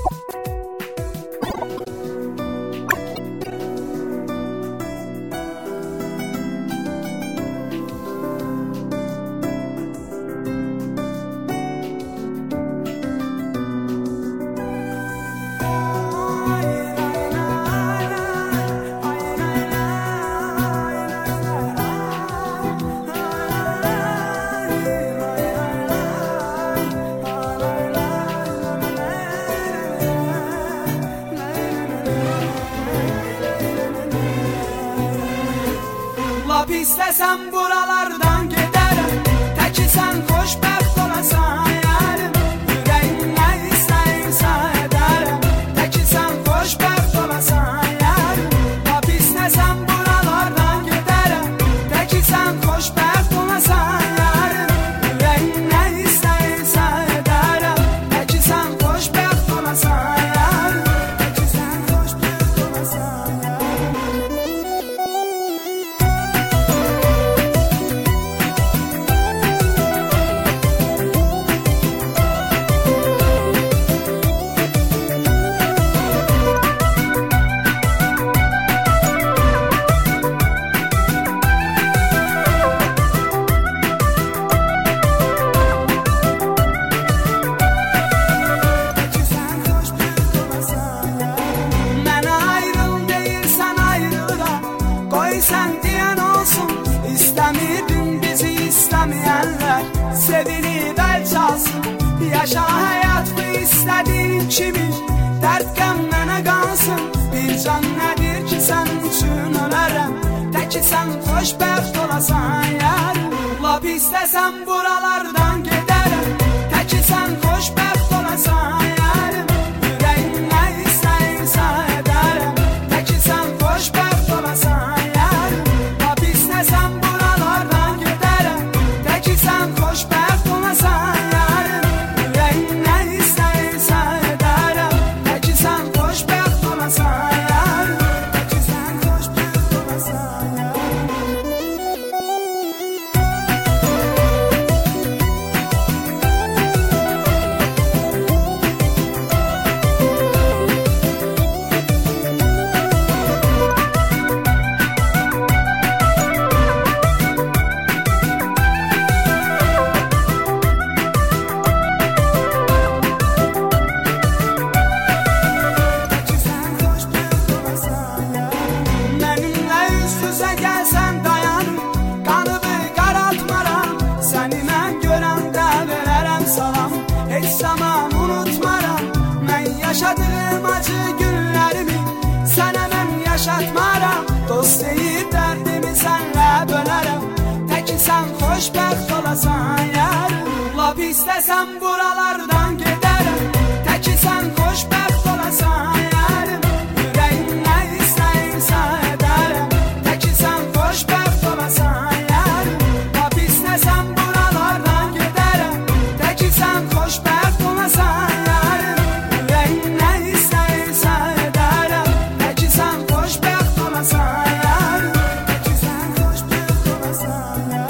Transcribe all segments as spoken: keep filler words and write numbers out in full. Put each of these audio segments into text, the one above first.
İstesem buralardan giderim, teki sen xoşbəxt olasan yarim. Yüreğim ne istəyirsə edərəm, teki sen xoşbəxt olasan yarim. Lap istesem buralardan giderim, teki sen xoşbəxt olasan yarim. Yüreğim ne istəyirsə edərəm, teki sen xoşbəxt olasan yarim. Teki sen xoşbəxt olasan yarim. Sen diyen olsun, İstemirdin bizi istemeyenler, sevinip el çalsın. Yaşa hayat bu istediğin kimi, dert gemmene kalsın. Bir can nedir ki sen için ölerem, teki sen xoşbəxt olasan yarim. Lap istesem buralardan giderim, teki sen xoşbəxt olasan yarim. Yüreğim ne istəyirsə edərəm, teki sen xoşbəxt olasan yarim. Sen buralardan giderim, teki sen xoşbəxt olasan yarim. Yüreğim ne istəyirsə edərəm, teki sen xoşbəxt olasan yarim. Teki sen xoşbəxt olasan yarim. Heç zaman unutmaram, mən yaşadığım acı günlərimi sənə mən yaşatmaram. Dost deyib dərdimi sənlə bölərəm, teki sən xoşbəxt olasan yarim. Lap istəsəm buralardan gedərəm, teki sən xoşbəxt olasan yarim. Yüreğim nə istəyirsə edərəm, teki sən xoşbəxt olasan yarim. Lap istəsəm buralardan gedərəm, teki sən xoşbəxt olasan yarim. Yüreğim nə istəyirsə edərəm, teki sən xoşbəxt olasan yarim. Teki sən xoşbəxt olasan yarim.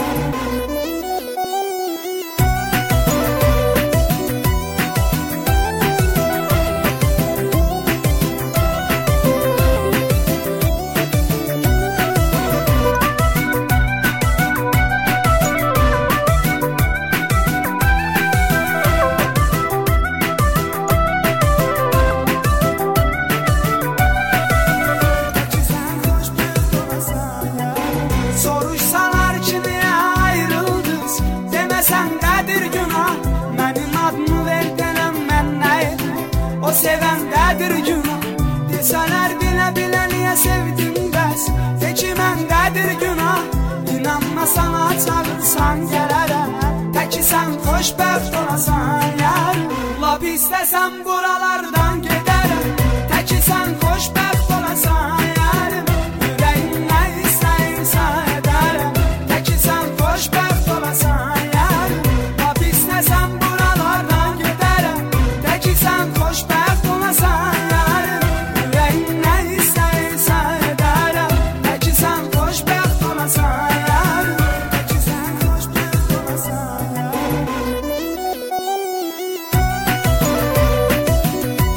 Soruşsalar ki niye ayrıldınız, demesen qədir günah. Mənim adımı ver denəm mən nəydim, o sevən qədir günah. Desələr bilə bilə niyə sevdim bəs, de ki mən qədir günah. İnanmasan çağırsan gələrəm, teki sən xoşbəxt olasan yarim. Lap istəsən buralardan gedərəm, teki sən xoşbəxt olasan yarim. Yüreğim nə istəyirsə edərəm, teki sən xoşbəxt olasan yarim. Lap istəsən buralardan gedərəm, teki sən xoşbəxt olasan yarim. Yüreğim nə istəyirsə edərəm, teki sən xoşbəxt olasan yarim. Teki sən xoşbəxt olasan yarim.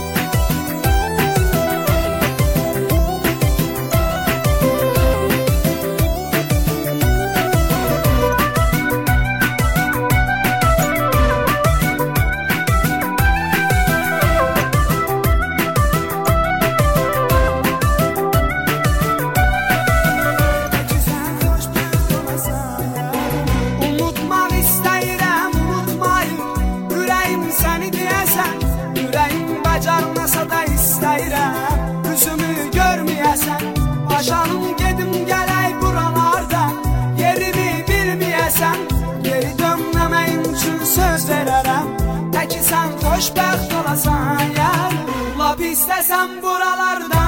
bacarmasa da istəyirəm üzümü görməyəsən. Aşalım gedim gələk buralardan, yerimi bilməyəsən. Geri dönməməyin üçün söz verərəm, tə ki sən xoşbəxt olasan yarım. Lap istəsən buralarda